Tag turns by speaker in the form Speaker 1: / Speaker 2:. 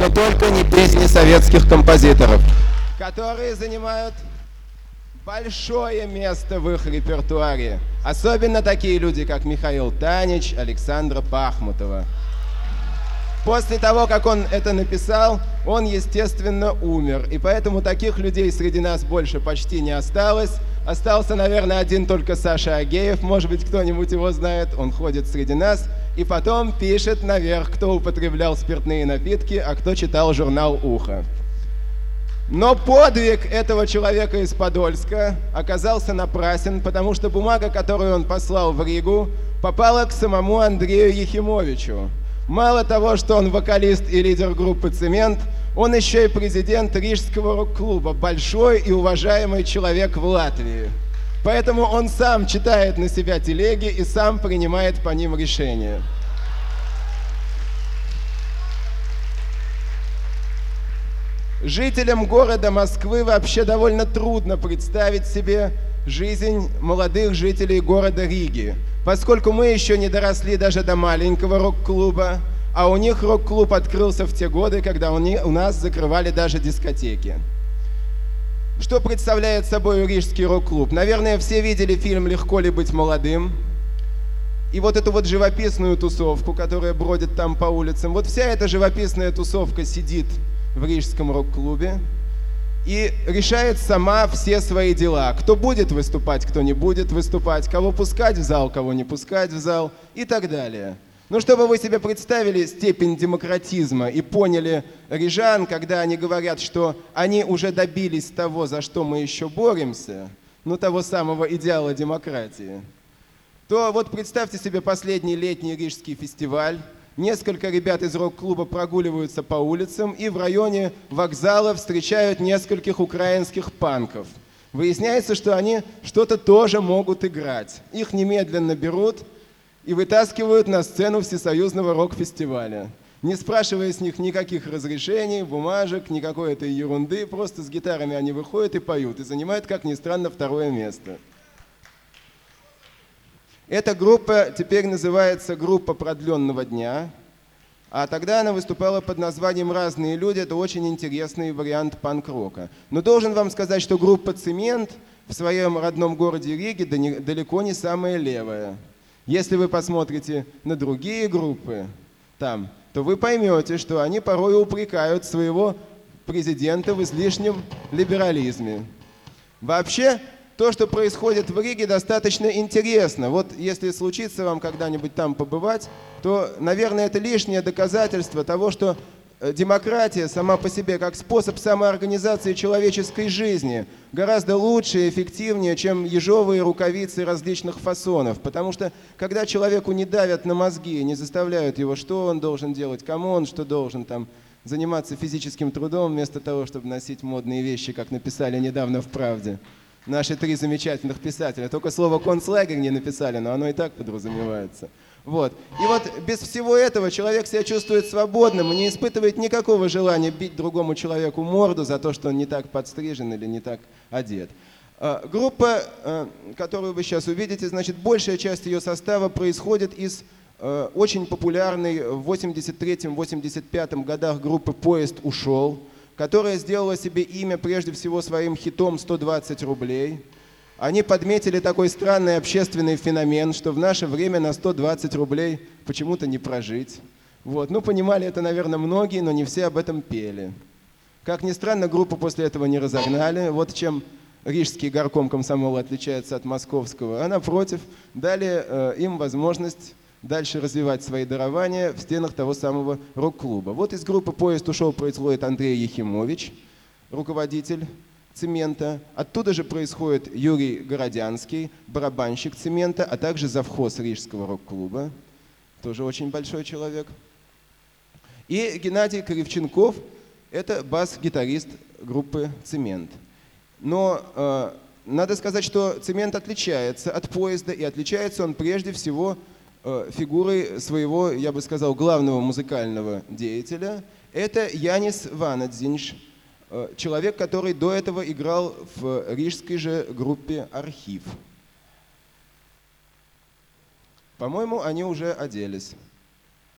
Speaker 1: но только не песни советских композиторов, которые занимают большое место в их репертуаре. Особенно такие люди, как Михаил Танич, Александра Пахмутова. После того, как он это написал, он, естественно, умер. И поэтому таких людей среди нас больше почти не осталось. Остался, наверное, один только Саша Агеев. Может быть, кто-нибудь его знает. Он ходит среди нас и потом пишет наверх, кто употреблял спиртные напитки, а кто читал журнал «Ухо». Но подвиг этого человека из Подольска оказался напрасен, потому что бумага, которую он послал в Ригу, попала к самому Андрею Ехимовичу. Мало того, что он вокалист и лидер группы «Цемент», он еще и президент Рижского рок-клуба, большой и уважаемый человек в Латвии. Поэтому он сам читает на себя телеги и сам принимает по ним решения. Жителям города Москвы вообще довольно трудно представить себе жизнь молодых жителей города Риги, поскольку мы еще не доросли даже до маленького рок-клуба, а у них рок-клуб открылся в те годы, когда у нас закрывали даже дискотеки. Что представляет собой рижский рок-клуб? Наверное, все видели фильм «Легко ли быть молодым?» И вот эту вот живописную тусовку, которая бродит там по улицам, вот вся эта живописная тусовка сидит в рижском рок-клубе и решает сама все свои дела. Кто будет выступать, кто не будет выступать, кого пускать в зал, кого не пускать в зал и так далее. Ну, чтобы вы себе представили степень демократизма и поняли рижан, когда они говорят, что они уже добились того, за что мы еще боремся, ну, того самого идеала демократии, то вот представьте себе последний летний рижский фестиваль. Несколько ребят из рок-клуба прогуливаются по улицам и в районе вокзала встречают нескольких украинских панков. Выясняется, что они что-то тоже могут играть. Их немедленно берут и вытаскивают на сцену всесоюзного рок-фестиваля. Не спрашивая с них никаких разрешений, бумажек, никакой этой ерунды, просто с гитарами они выходят и поют, и занимают, как ни странно, второе место. Эта группа теперь называется «Группа продленного дня», а тогда она выступала под названием «Разные люди». Это очень интересный вариант панк-рока. Но должен вам сказать, что группа «Цемент» в своем родном городе Риге далеко не самая левая. Если вы посмотрите на другие группы там, то вы поймете, что они порой упрекают своего президента в излишнем либерализме. Вообще, то, что происходит в Риге, достаточно интересно. Вот если случится вам когда-нибудь там побывать, то, наверное, это лишнее доказательство того, что демократия сама по себе, как способ самоорганизации человеческой жизни, гораздо лучше и эффективнее, чем ежовые рукавицы различных фасонов. Потому что, когда человеку не давят на мозги, не заставляют его, что он должен делать, кому он что должен там заниматься физическим трудом, вместо того, чтобы носить модные вещи, как написали недавно в «Правде». Наши три замечательных писателя. Только слово «концлагерь» не написали, но оно и так подразумевается. Вот. И вот без всего этого человек себя чувствует свободным и не испытывает никакого желания бить другому человеку морду за то, что он не так подстрижен или не так одет. Группа, которую вы сейчас увидите, значит, большая часть ее состава происходит из очень популярной в 83-85 годах группы «Поезд ушел», которая сделала себе имя прежде всего своим хитом «120 рублей». Они подметили такой странный общественный феномен, что в наше время на 120 рублей почему-то не прожить. Вот. Ну, понимали это, наверное, многие, но не все об этом пели. Как ни странно, группу после этого не разогнали. Вот чем рижский горком комсомола отличается от московского. А напротив, дали им возможность дальше развивать свои дарования в стенах того самого рок-клуба. Вот из группы «Поезд ушел» происходит Андрей Ехимович, руководитель «Цемента». Оттуда же происходит Юрий Городянский, барабанщик «Цемента», а также завхоз Рижского рок-клуба, тоже очень большой человек. И Геннадий Кривченков – это бас-гитарист группы «Цемент». Но надо сказать, что «Цемент» отличается от «Поезда», и отличается он прежде всего фигурой своего, я бы сказал, главного музыкального деятеля. Это Янис Ванадзинш, человек, который до этого играл в рижской же группе «Архив». По-моему, они уже оделись.